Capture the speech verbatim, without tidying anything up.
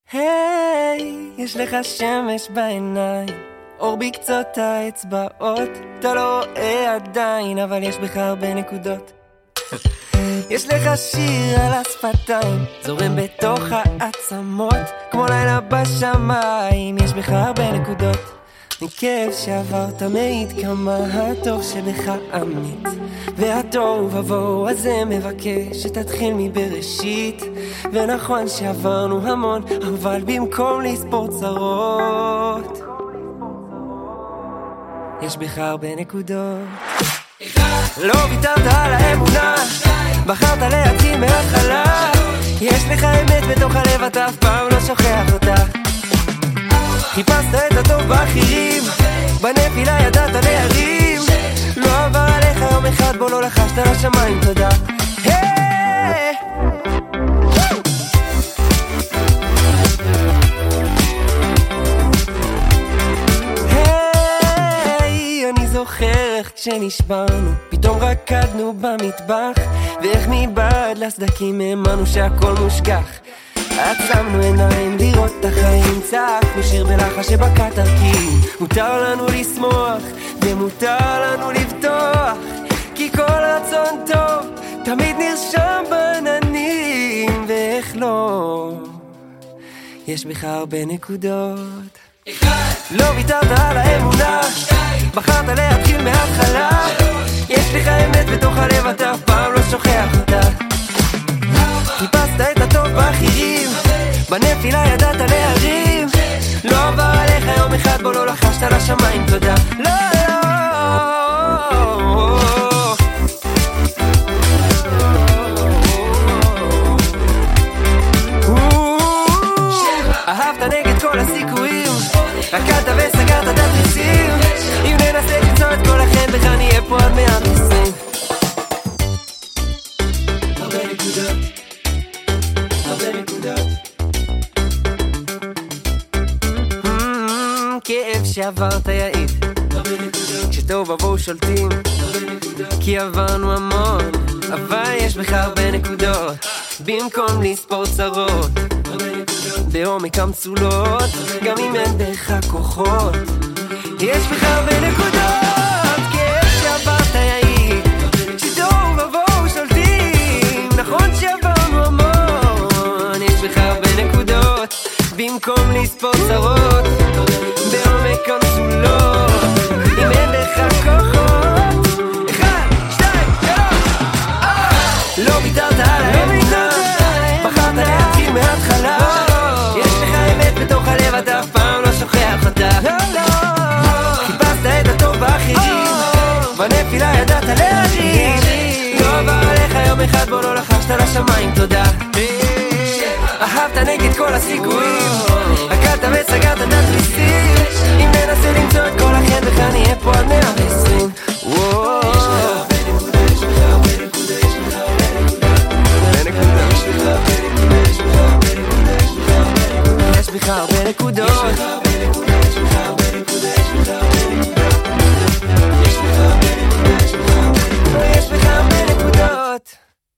היי, יש לך שמש בעיניים, אור בקצות האצבעות, אתה לא רואה עדיין, אבל יש בך הרבה נקודות. יש לך שיר על השפתיים, זורם בתוך העצמות, כמו לילה בשמיים, יש בך הרבה נקודות. מכאב שעברת מעיד כמה הטוב שבך אמיץ, והטוב ובוא הזה מבקש שתתחיל מבראשית. ונכון שעברנו המון, אבל במקום לספור צרות, יש בך הרבה נקודות. לא ויתרת על האמונה, בחרת להתחיל מההתחלה, יש לך אמת בתוך הלב, אתה אף פעם לא שוכח אותה. חיפשת את הטוב באחרים, בנפילה ידעת להרים, לא עבר עליך יום אחד בו לא לחשת לשמיים תודה. היי, אני זוכר איך כשנשברנו פתאום רקדנו במטבח, ואיך מבעד לסדקים האמנו שהכל מושגח. עצמנו עיניים לראות את החיים, צעקנו שיר בלחש שבקע תרכי. מותר לנו לשמוח ומותר לנו לבטוח, כי כל רצון טוב תמיד נרשם בעננים. ואיך לא, יש בך הרבה נקודות. לא ויתרת על האמונה, בחרת להתחיל מההתחלה, יש לך אמת בתוך הלב, אתה אף פעם לא שוכח אותה. חיפשת את הטוב באחרים, בנפילה ידעת להרים, לא עבר עליך יום אחד בו לא לחשת לשמיים תודה. לא, אהבת נגד כל הסיכויים, רקדת וסגרת את התריסים, אם ננסה למצוא את כל החן בך נהיה פה עד מאה ועשרים. הרבה נקודות, הרבה נקודות. כאב שעברת יעיד, הרבה נקודות. כשטוב עבור שולטים, הרבה נקודות. כי עברנו המון, אבל יש בך הרבה נקודות. במקום לספור צרות, הרבה נקודות. בעומק המצולות, גם אם אין בך כוחות, יש בך הרבה נקודות. כאב שעברת יעיד, כשטוב עבור שולטים, נכון שעברנו המון, יש בך הרבה נקודות. במקום לספור צרות, בעומק המצולות, אם אין לך כוחות. אחד, שתיים, שלוש. לא ויתרת על האמונה, בחרת להתחיל מההתחלה, יש לך אמת בתוך הלב, אתה אף פעם לא שוכח אותה. חיפשת את הטוב באחרים, בנפילה ידעת להרים, לא עבר עליך יום אחד בו לא לחשת לשמיים תודה. אהבת נגד כל הסיכויים, רקדת וסגרת את התריסים, אם ננסה למצוא את כל החן בך נהיה פה עד מאה ועשרים. יש בך הרבה נקודות.